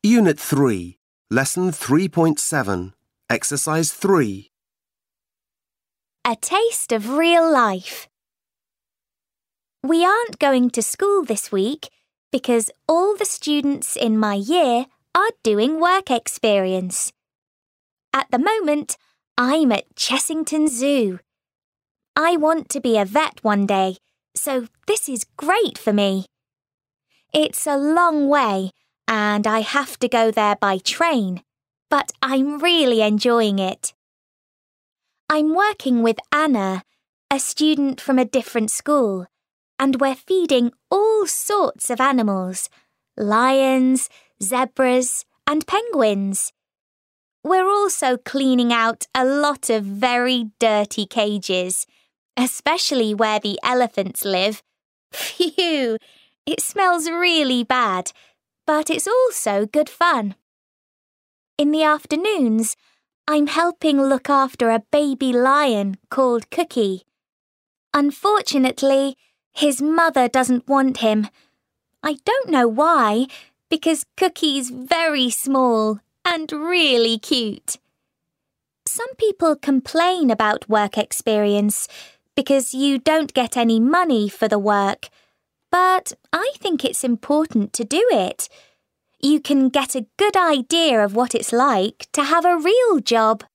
Unit 3, Lesson 3.7, Exercise 3. A taste of real life. We aren't going to school this week because all the students in my year are doing work experience. At the moment, I'm at Chessington Zoo. I want to be a vet one day, so this is great for me. It's a long way, and I have to go there by train, but I'm really enjoying it. I'm working with Anna, a student from a different school, and we're feeding all sorts of animals, lions, zebras, and penguins. We're also cleaning out a lot of very dirty cages, especially where the elephants live. Phew, it smells really bad, but it's also good fun. In the afternoons, I'm helping look after a baby lion called Cookie. Unfortunately, his mother doesn't want him. I don't know why, because Cookie's very small and really cute. Some people complain about work experience because you don't get any money for the work, but I think it's important to do it. You can get a good idea of what it's like to have a real job.